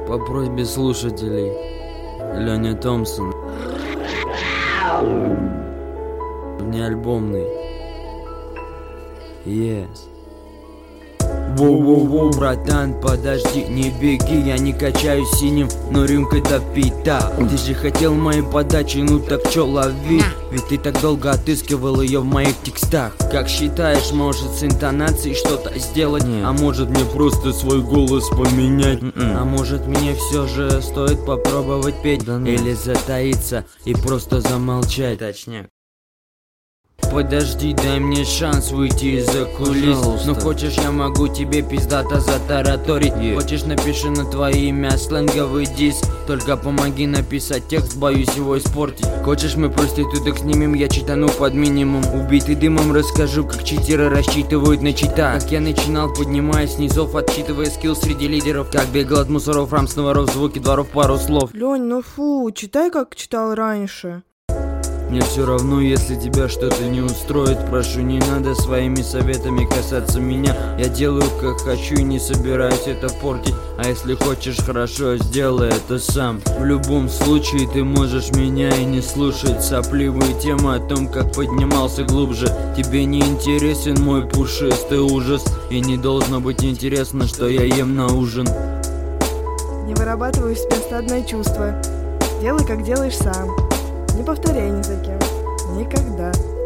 По просьбе слушателей, Леня Томпсон. Внеальбомный. Yes. Воу-воу-воу, братан, подожди, не беги, я не качаюсь синим, но рюмкой допита. Ты же хотел моей подачи, ну так чё, лови. Ведь ты так долго отыскивал ее в моих текстах. Как считаешь, может с интонацией что-то сделать? А может мне просто свой голос поменять? А может мне все же стоит попробовать петь? Или затаиться и просто замолчать? Точняк. Подожди, дай мне шанс выйти из-за кулис. Ну хочешь, я могу тебе пиздато затараторить. Хочешь, напиши на твое имя сленговый диск. Только помоги написать текст, боюсь его испортить. Хочешь, мы проституток снимем, я читану под минимум. Убитый дымом расскажу, как читеры рассчитывают на чита. Как я начинал, поднимаясь с низов, отчитывая скилл среди лидеров. Как бегал от мусоров, рамс на воров, звуки дворов, пару слов. Лёнь, ну фу, читай, как читал раньше. Мне все равно, если тебя что-то не устроит. Прошу, не надо своими советами касаться меня. Я делаю как хочу и не собираюсь это портить. А если хочешь хорошо, сделай это сам. В любом случае ты можешь меня и не слушать сопливые темы о том, как поднимался глубже. Тебе не интересен мой пушистый ужас. И не должно быть интересно, что я ем на ужин. Не вырабатывай в себе стадное чувство. Делай, как делаешь сам. Не повторяй ни за кем. Никогда.